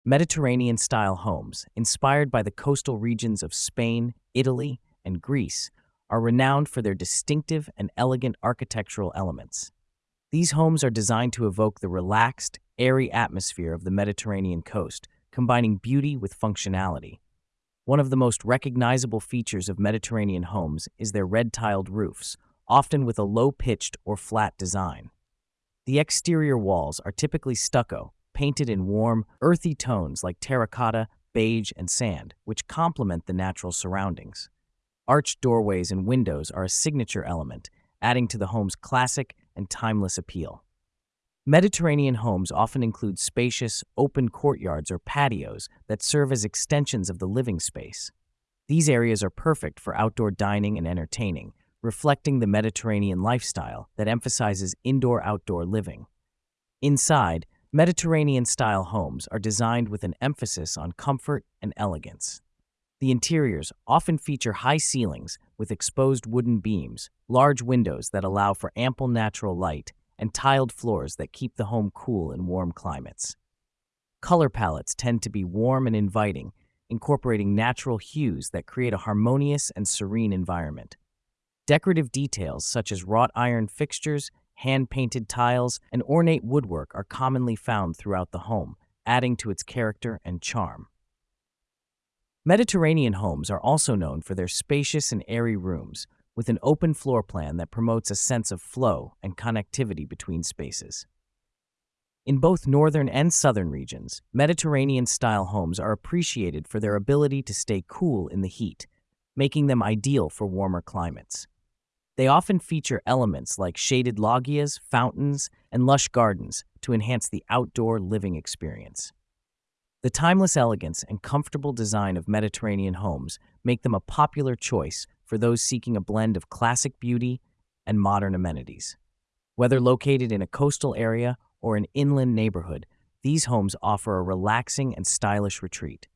Mediterranean-style homes, inspired by the coastal regions of Spain, Italy, and Greece, are renowned for their distinctive and elegant architectural elements. These homes are designed to evoke the relaxed, airy atmosphere of the Mediterranean coast, combining beauty with functionality. One of the most recognizable features of Mediterranean homes is their red-tiled roofs, often with a low-pitched or flat design. The exterior walls are typically stucco, painted in warm, earthy tones like terracotta, beige, and sand, which complement the natural surroundings. Arched doorways and windows are a signature element, adding to the home's classic and timeless appeal. Mediterranean homes often include spacious, open courtyards or patios that serve as extensions of the living space. These areas are perfect for outdoor dining and entertaining, reflecting the Mediterranean lifestyle that emphasizes indoor-outdoor living. Inside, Mediterranean-style homes are designed with an emphasis on comfort and elegance. The interiors often feature high ceilings with exposed wooden beams, large windows that allow for ample natural light, and tiled floors that keep the home cool in warm climates. Color palettes tend to be warm and inviting, incorporating natural hues that create a harmonious and serene environment. Decorative details such as wrought iron fixtures, hand-painted tiles, and ornate woodwork are commonly found throughout the home, adding to its character and charm. Mediterranean homes are also known for their spacious and airy rooms, with an open floor plan that promotes a sense of flow and connectivity between spaces. In both northern and southern regions, Mediterranean-style homes are appreciated for their ability to stay cool in the heat, making them ideal for warmer climates. They often feature elements like shaded loggias, fountains, and lush gardens to enhance the outdoor living experience. The timeless elegance and comfortable design of Mediterranean homes make them a popular choice for those seeking a blend of classic beauty and modern amenities. Whether located in a coastal area or an inland neighborhood, these homes offer a relaxing and stylish retreat.